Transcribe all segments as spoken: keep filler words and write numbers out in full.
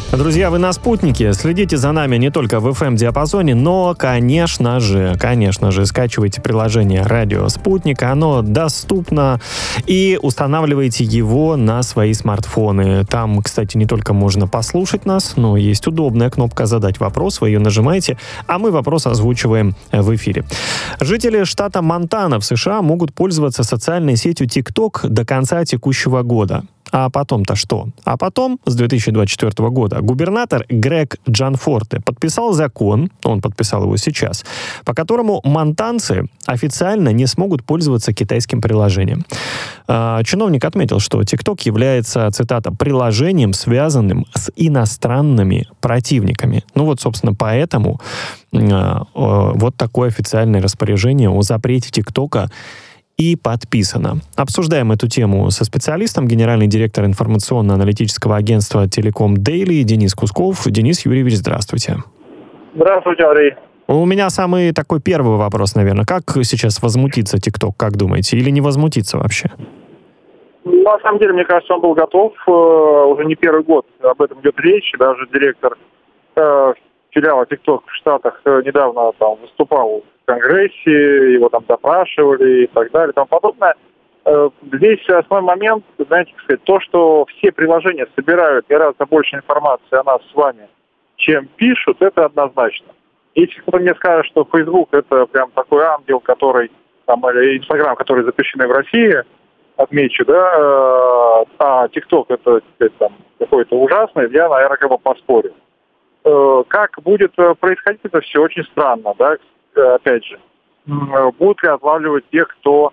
Друзья, вы на «Спутнике». Следите за нами не только в эф эм-диапазоне, но, конечно же, конечно же, скачивайте приложение «Радио Спутник». Оно доступно. И устанавливайте его на свои смартфоны. Там, кстати, не только можно послушать нас, но есть удобная кнопка «Задать вопрос». Вы ее нажимаете, а мы вопрос озвучиваем в эфире. Жители штата Монтана в США могут пользоваться социальной сетью TikTok до конца текущего года. А потом-то что? А потом, с две тысячи двадцать четвёртого года, губернатор Грег Джанфорте подписал закон, он подписал его сейчас, по которому монтанцы официально не смогут пользоваться китайским приложением. А, чиновник отметил, что TikTok является, цитата, приложением, связанным с иностранными противниками. Ну вот, собственно, поэтому а, а, вот такое официальное распоряжение о запрете ТикТока и подписано. Обсуждаем эту тему со специалистом, генеральный директор информационно-аналитического агентства «Телеком Дейли» Денис Кусков. Денис Юрьевич, здравствуйте. Здравствуйте, Андрей. У меня самый такой первый вопрос, наверное. Как сейчас возмутиться TikTok, как думаете? Или не возмутиться вообще? На самом деле, мне кажется, он был готов. Уже не первый год об этом идет речь. Даже директор э, филиала TikTok в Штатах недавно там выступал в Конгрессе, его там допрашивали и так далее и тому подобное. Здесь основной момент, знаете, как сказать, то, что все приложения собирают гораздо больше информации о нас с вами, чем пишут, это однозначно. Если кто-то мне скажет, что Facebook это прям такой ангел, который, там, или Instagram, который запрещены в России, отмечу, да, а TikTok это, сказать, там, какой-то ужасный, я, наверное, как бы поспорю. Как будет происходить это все очень странно, да, опять же. Будут ли отлавливать тех, кто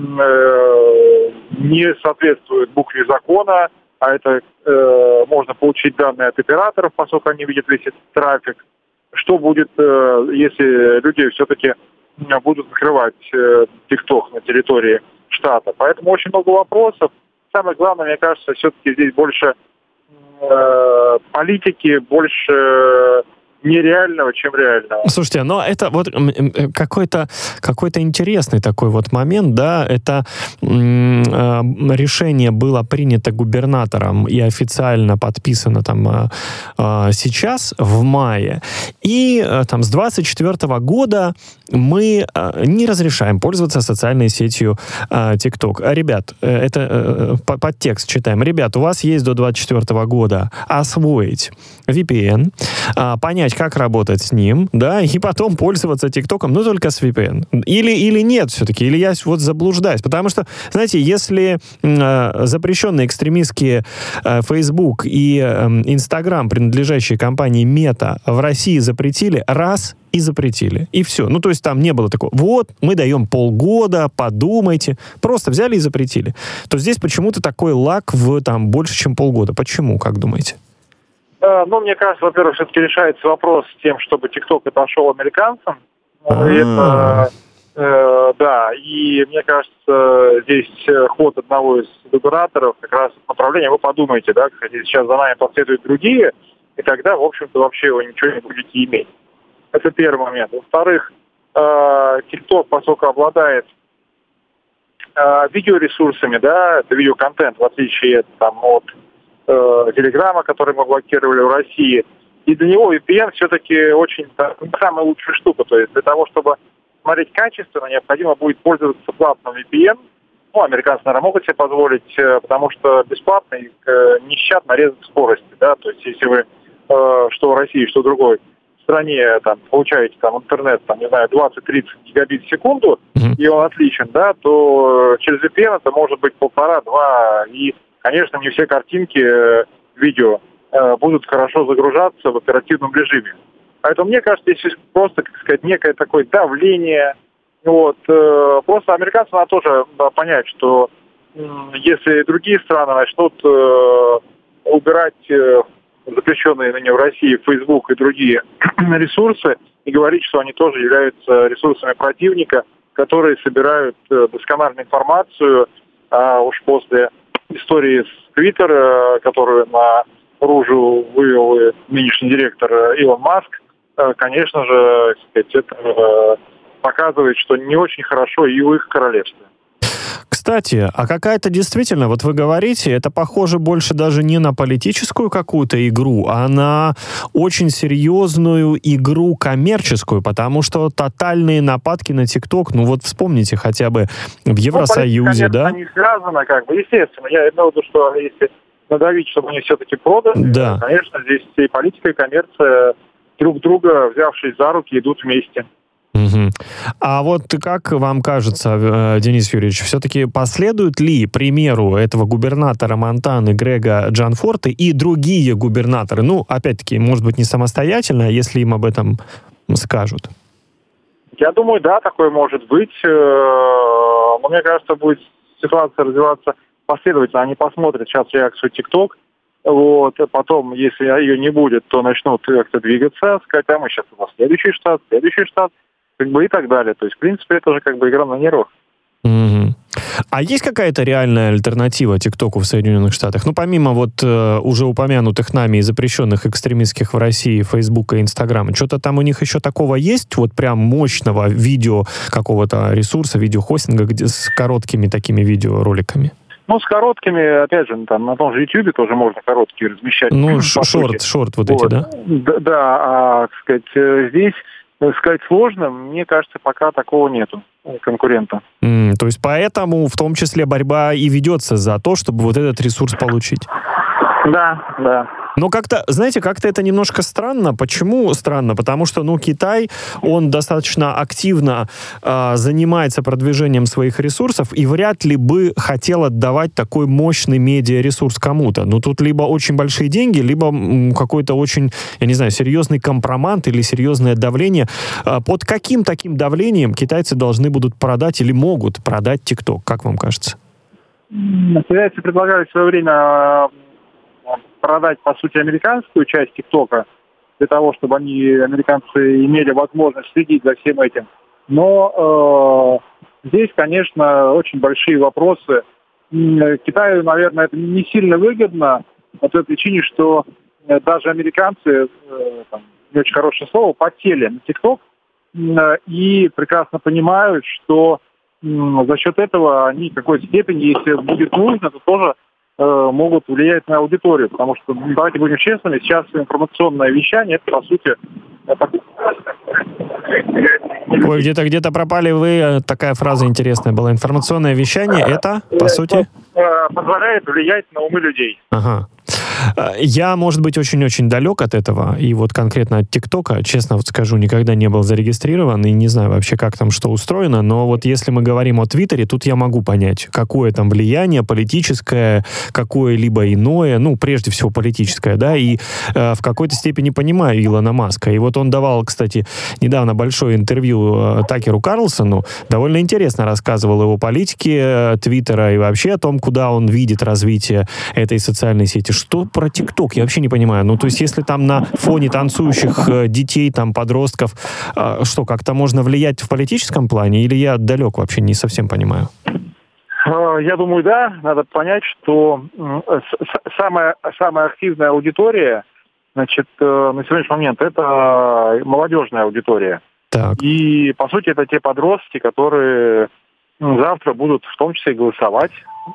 не соответствует букве закона, а это э, можно получить данные от операторов, поскольку они видят весь этот трафик. Что будет, э, если люди все-таки будут закрывать э, TikTok на территории штата? Поэтому очень много вопросов. Самое главное, мне кажется, все-таки здесь больше э, политики, больше э, нереального, чем реального. Слушайте, но это вот какой-то, какой-то интересный такой вот момент, да, это м- э, решение было принято губернатором и официально подписано там э, э, сейчас, в мае, и э, там с двадцать четвёртого года мы э, не разрешаем пользоваться социальной сетью э, TikTok. Ребят, э, это э, по- подтекст читаем. Ребят, у вас есть до двадцать четвёртого года освоить ви пи эн, э, понять, как работать с ним, да, и потом пользоваться ТикТоком, но только с ви пи эн. Или, или нет все-таки, или я вот заблуждаюсь. Потому что, знаете, если э, запрещенные экстремистские э, Facebook и э, Instagram, принадлежащие компании Meta, в России запретили, раз и запретили. И все. Ну, то есть там не было такого, вот, мы даем полгода, подумайте. Просто взяли и запретили. То здесь почему-то такой лаг в там больше, чем полгода. Почему, как думаете? Ну, мне кажется, во-первых, все-таки решается вопрос с тем, чтобы TikTok отошел американцам. Это, э, да, и мне кажется, здесь ход одного из губернаторов как раз направление, вы подумайте, да, кстати, сейчас за нами последуют другие, и тогда, в общем-то, вообще вы ничего не будете иметь. Это первый момент. Во-вторых, э, TikTok, поскольку обладает э, видеоресурсами, да, это видеоконтент, в отличие там, от Телеграма, который мы блокировали в России. И для него ви пи эн все-таки очень не самая лучшая штука. То есть для того, чтобы смотреть качественно, необходимо будет пользоваться платным ви пи эн. Ну, американцы, наверное, могут себе позволить, потому что бесплатный нещадно резать скорости. Да? То есть если вы что в России, что в другой стране там, получаете там, интернет, там, не знаю, двадцать-тридцать гигабит в секунду, mm-hmm. и он отличен, да, то через ви пи эн это может быть полтора-два. И конечно, не все картинки, видео будут хорошо загружаться в оперативном режиме. Поэтому, мне кажется, здесь просто, как сказать, некое такое давление. Вот. Просто американцам надо тоже понять, что если другие страны начнут убирать запрещенные ныне в России Facebook и другие ресурсы и говорить, что они тоже являются ресурсами противника, которые собирают доскональную информацию, а уж после истории с Twitter, которую наружу вывел нынешний директор Илон Маск, конечно же, сказать, это показывает, что не очень хорошо и у их королевства. Кстати, а какая-то действительно, вот вы говорите, это похоже больше даже не на политическую какую-то игру, а на очень серьезную игру коммерческую, потому что тотальные нападки на ТикТок, ну вот вспомните хотя бы в Евросоюзе, ну, да? Не связано, как бы, естественно. Я имею в виду, что если надавить, чтобы они все-таки продали, да. конечно, здесь и политика, и коммерция друг друга, взявшись за руки, идут вместе. Угу. А вот как вам кажется, Денис Юрьевич, все-таки последуют ли примеру этого губернатора Монтаны Грега Джанфорте и другие губернаторы? Ну, опять-таки, может быть, не самостоятельно, если им об этом скажут. Я думаю, да, такое может быть. Но мне кажется, будет ситуация развиваться последовательно. Они посмотрят сейчас реакцию TikTok. Вот, потом, если ее не будет, то начнут как-то двигаться, сказать, а мы сейчас у нас следующий штат, следующий штат. Как бы и так далее. То есть, в принципе, это же как бы игра на нервах. Mm-hmm. А есть какая-то реальная альтернатива ТикТоку в Соединенных Штатах? Ну, помимо вот э, уже упомянутых нами и запрещенных экстремистских в России Фейсбука и Инстаграма, что-то там у них еще такого есть? Вот прям мощного видео какого-то ресурса, видеохостинга, где с короткими такими видеороликами? Ну, с короткими, опять же, там на том же Ютьюбе тоже можно короткие размещать. Ну, шорт, шорт вот, вот эти, да? Да, да, а, так сказать, здесь сказать сложно, мне кажется, пока такого нету конкурента. Mm, то есть поэтому в том числе борьба и ведется за то, чтобы вот этот ресурс получить. Да, да. Но как-то, знаете, как-то это немножко странно. Почему странно? Потому что, ну, Китай, он достаточно активно э, занимается продвижением своих ресурсов и вряд ли бы хотел отдавать такой мощный медиаресурс кому-то. Ну, тут либо очень большие деньги, либо м, какой-то очень, я не знаю, серьезный компромат или серьезное давление. Э, под каким таким давлением китайцы должны будут продать или могут продать TikTok? Как вам кажется? Китайцы предлагали в свое время продать, по сути, американскую часть ТикТока для того, чтобы они, американцы, имели возможность следить за всем этим. Но э, здесь, конечно, очень большие вопросы. Китаю, наверное, это не сильно выгодно по той причине, что даже американцы, э, там, не очень хорошее слово, потели на ТикТок э, и прекрасно понимают, что э, за счет этого они в какой-то степени, если будет нужно, то тоже могут влиять на аудиторию, потому что, давайте будем честными, сейчас информационное вещание, это, по сути... Ой, где-то где-то пропали вы, такая фраза интересная была. Информационное вещание, это, по сути... Позволяет влиять на умы людей. Ага. Я, может быть, очень-очень далек от этого, и вот конкретно от ТикТока, честно вот скажу, никогда не был зарегистрирован, и не знаю вообще, как там что устроено, но вот если мы говорим о Твиттере, тут я могу понять, какое там влияние политическое, какое-либо иное, ну, прежде всего политическое, да, и э, в какой-то степени понимаю Илона Маска, и вот он давал, кстати, недавно большое интервью э, Такеру Карлсону, довольно интересно рассказывал его политике э, Твиттера и вообще о том, куда он видит развитие этой социальной сети. Что про ТикТок? Я вообще не понимаю. Ну, то есть, если там на фоне танцующих э, детей, там, подростков, э, что, как-то можно влиять в политическом плане? Или я далек вообще не совсем понимаю? Я думаю, да. Надо понять, что самая, самая активная аудитория, значит, на сегодняшний момент, это молодежная аудитория. Так. И, по сути, это те подростки, которые завтра будут в том числе и голосовать.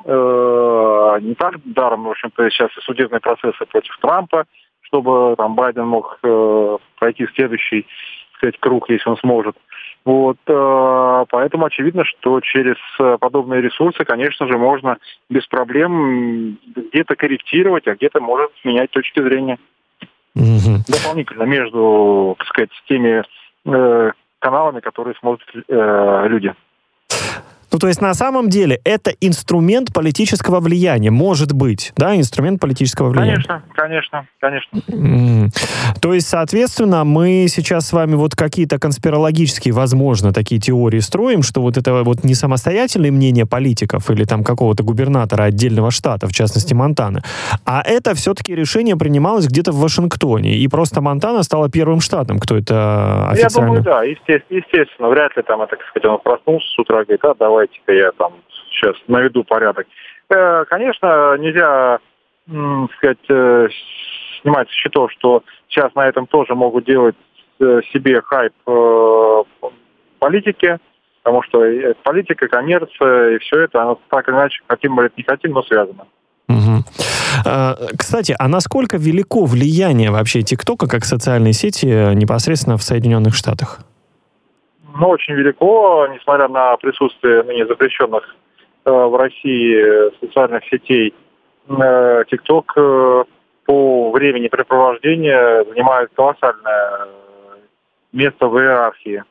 Э, не так даром, в общем-то, сейчас и судебные процессы против Трампа, чтобы там Байден мог э, пройти следующий, так сказать, круг, если он сможет. Вот, э, поэтому очевидно, что через подобные ресурсы, конечно же, можно без проблем где-то корректировать, а где-то может менять точки зрения. Угу. Дополнительно между, так сказать, теми э, каналами, которые смотрят э, люди. Ну, то есть, на самом деле, это инструмент политического влияния, может быть, да, инструмент политического влияния. Конечно, конечно, конечно. Mm. То есть, соответственно, мы сейчас с вами вот какие-то конспирологические, возможно, такие теории строим, что вот это вот не самостоятельное мнение политиков или там какого-то губернатора отдельного штата, в частности, Монтаны, а это все-таки решение принималось где-то в Вашингтоне, и просто Монтана стала первым штатом, кто это официально... Я думаю, да, естественно, естественно, вряд ли там, это, так сказать, он проснулся с утра, говорит, а, давай давайте-ка я там сейчас наведу порядок. Э, конечно, нельзя, м, сказать, э, снимать с счетов, что сейчас на этом тоже могут делать э, себе хайп э, политики. Потому что политика, коммерция и все это, оно так или иначе, хотим мы это не хотим, но связано. Угу. А, кстати, а насколько велико влияние вообще ТикТока как социальной сети непосредственно в Соединенных Штатах? Ну, очень велико, несмотря на присутствие ныне запрещенных э, в России социальных сетей. Э, ТикТок э, по времени препровождения занимает колоссальное место в иерархии.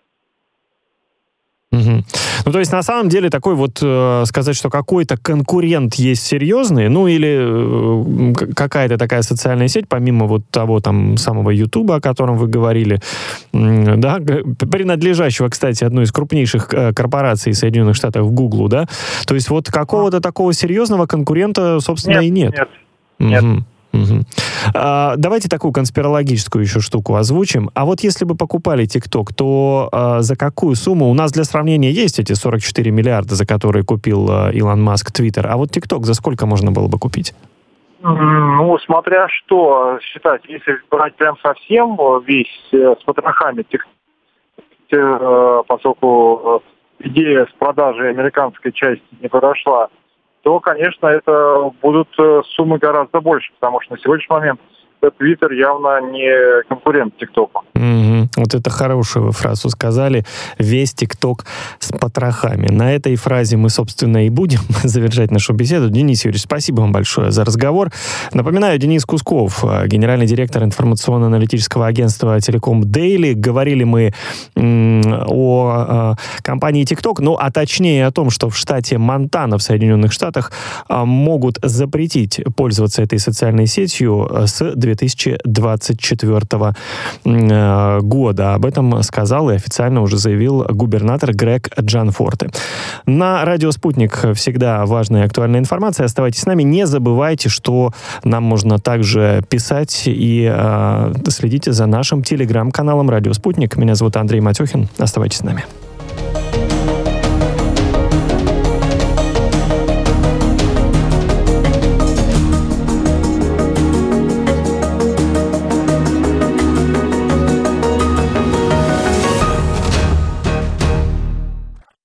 Угу. Ну, то есть, на самом деле, такой вот, э, сказать, что какой-то конкурент есть серьезный, ну, или э, какая-то такая социальная сеть, помимо вот того там самого Ютуба, о котором вы говорили, э, да, принадлежащего, кстати, одной из крупнейших э, корпораций Соединенных Штатов, Гуглу, да, то есть вот какого-то такого серьезного конкурента, собственно, нет, и нет. Нет, угу. нет. Угу. А, давайте такую конспирологическую еще штуку озвучим. А вот если бы покупали ТикТок, то а, за какую сумму? У нас для сравнения есть эти сорок четыре миллиарда, за которые купил а, Илон Маск Твиттер. А вот ТикТок за сколько можно было бы купить? Ну, смотря что считать. Если брать прям совсем весь э, с потрохами, тик, э, поскольку идея с продажей американской части не подошла, то, конечно, это будут суммы гораздо больше, потому что на сегодняшний момент Твиттер явно не конкурент ТикТоку. Угу. Вот это хорошую вы фразу сказали. Весь ТикТок с потрохами. На этой фразе мы, собственно, и будем завершать нашу беседу. Денис Юрьевич, спасибо вам большое за разговор. Напоминаю, Денис Кусков, генеральный директор информационно-аналитического агентства Telecom Daily. Говорили мы м- о, о компании ТикТок, ну, а точнее о том, что в штате Монтана в Соединенных Штатах а, могут запретить пользоваться этой социальной сетью с две тысячи двадцать четвёртого года. Об этом сказал и официально уже заявил губернатор Грег Джанфорте. На радио «Спутник» всегда важная и актуальная информация. Оставайтесь с нами. Не забывайте, что нам можно также писать и э, следите за нашим телеграм-каналом «Радио Спутник». Меня зовут Андрей Матюхин. Оставайтесь с нами.